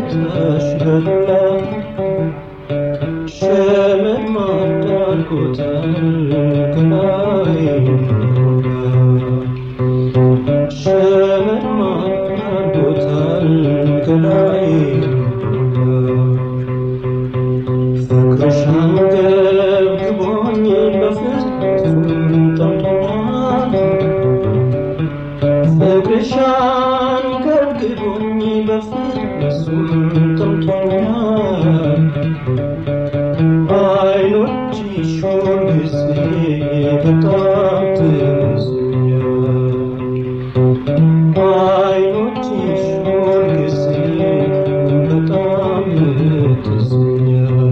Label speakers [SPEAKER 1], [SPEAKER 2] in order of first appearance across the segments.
[SPEAKER 1] ተሽበላ ሸመን ማዳልኩታል ከላይ ሸመን ማዳልኩታል ከላይ ፍቅርሽ አንገብግቦኝ በፍጹም ጠምቶኛል ፍቅርሽ አንገብግቦኝ በፍጹም ጠምቶኛል አይኖችሽ ሁልጊዜ በጣም ትመስኛል አይኖችሽ ሁልጊዜ በጣም ትመስኛል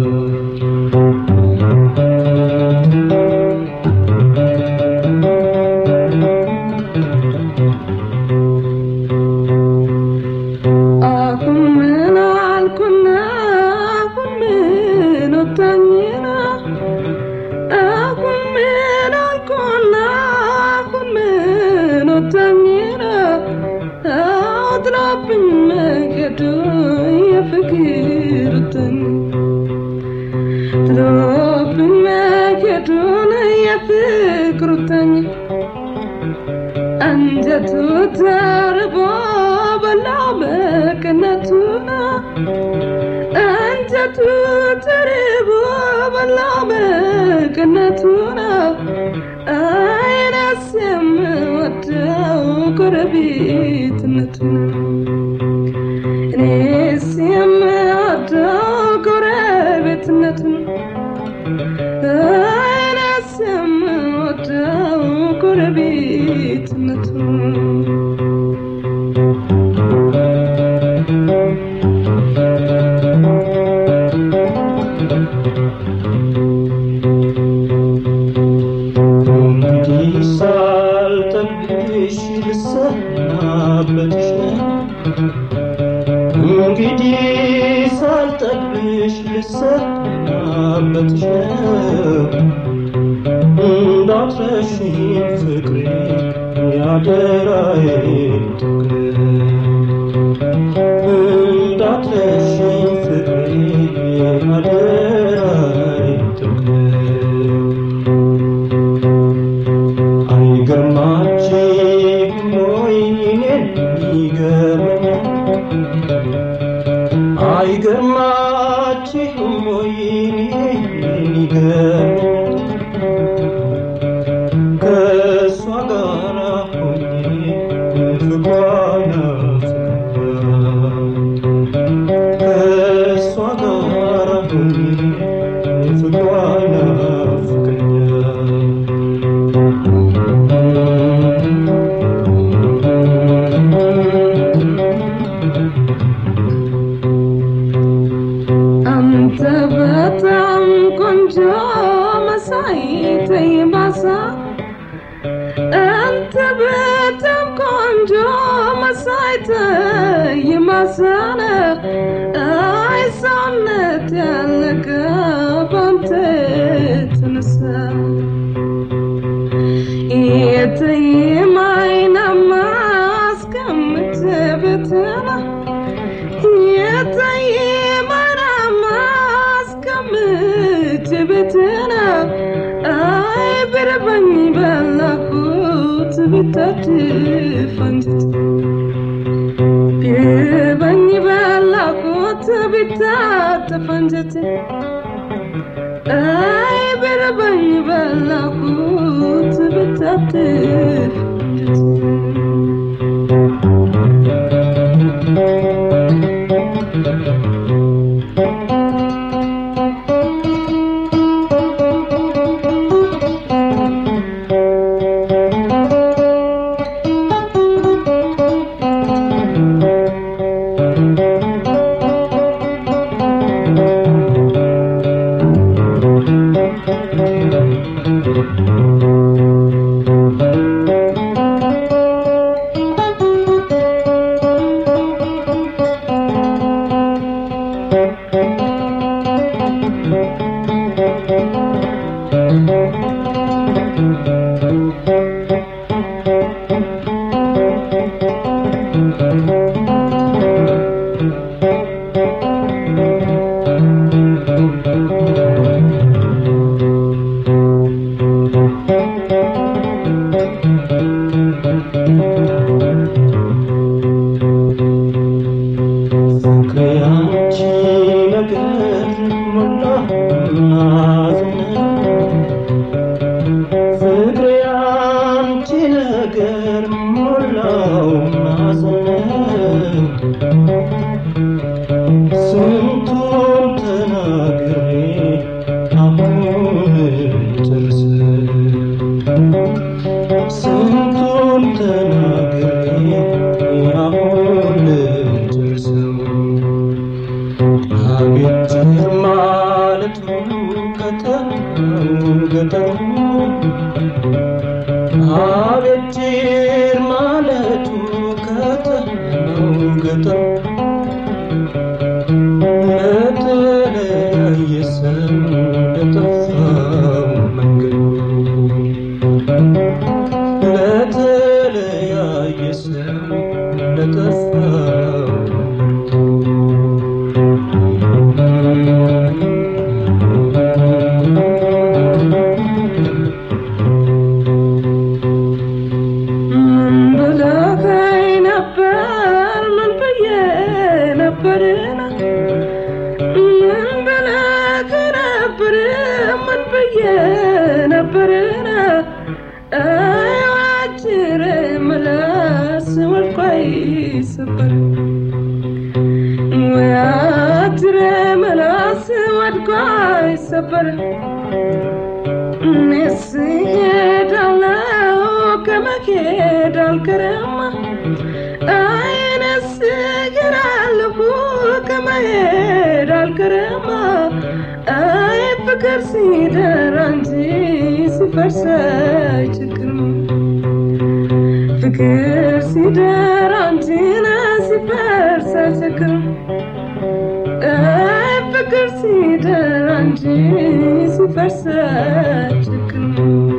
[SPEAKER 2] አንጀቱ ተርቦ በላው መቀነቱና አንጀቱ ተርቦ በላው መቀነቱና አይነስ የምወደው ጎረቤትነቱን እኔስ የምወደው ጎረቤትነቱን አይነስ የምወደው ጎረቤትነቱን ሳልጠግብሽ ልሰናበትሽ እንግዲህ ሳልጠግብሽ ልሰናበትሽ እንዳትረሺኝ ፍቅሬ ያደራዬን ትክክል እንዳትረሺኝ ፍቅሬ ያደራዬን ትክክል አይገርማችሁም ወይ እኔን ይገርመኛል አይገርማችሁም ወይ እኔን ይገርመኛል ከእሷ ጋር ሆኜ ፍቅሯን አፍቅሬያለሁ ከእሷ ጋር ሆኜ ፍቅሯን አፍቅሬያለሁ አንተ በጣም ቆንጆ መሳይ ተይባሳ አንተ በጣም ቆንጆ መሳይ ተይማሳነ አይ ሰውነት ያለቀ ባንተ ተነሳ የተይማይናማ አስቀምጥ በተና የተይማይናማ አስቀምጥ በተና አይ ብርበኝ በላኩት ብታድፍ አንጀት ብርበኝ በላኩት ብታድፍ አንጀት አይ ብርበኝ በላኩት ብታድፍ
[SPEAKER 1] ፍቅሬ አንቺ ነገር ሞላው ማዘን ስንቱን ተናግሬ አሁን ልጨርስ ስንቱን ተናግሬ አሁን ልጨርሰው አቤት ማለቱ ገጠሩ አቤት ማለቱ ከተማው ገጠሩ ለተለያየ ሰው ለጠፋው መንገዱ ለተለያየ ሰው ለጠፋው
[SPEAKER 2] ሰበር ነስሄድ አለው ከመሄድ አልቀረም አይነስግራለሁ ከመሄድ አልቀረም አይ ፍቅር ሲደራ እንጂ ሲፈርስ አይቸግርም ፍቅር ሲደራ እንጂ ሲፈርስ አይቸግርም ፍቅር ሲደራ እንጂ ሲፈርስ አይቸግርም